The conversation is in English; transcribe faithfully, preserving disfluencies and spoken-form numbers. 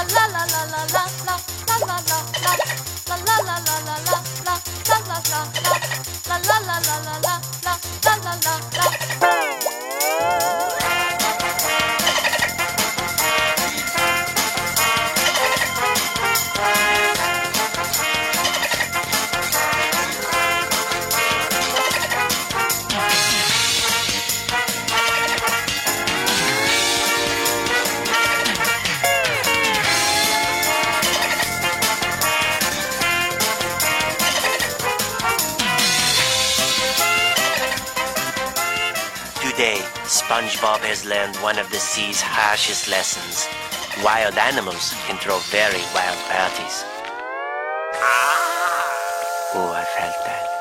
Today, SpongeBob has learned one of the sea's harshest lessons. Wild animals can throw very wild parties. Oh, I felt that.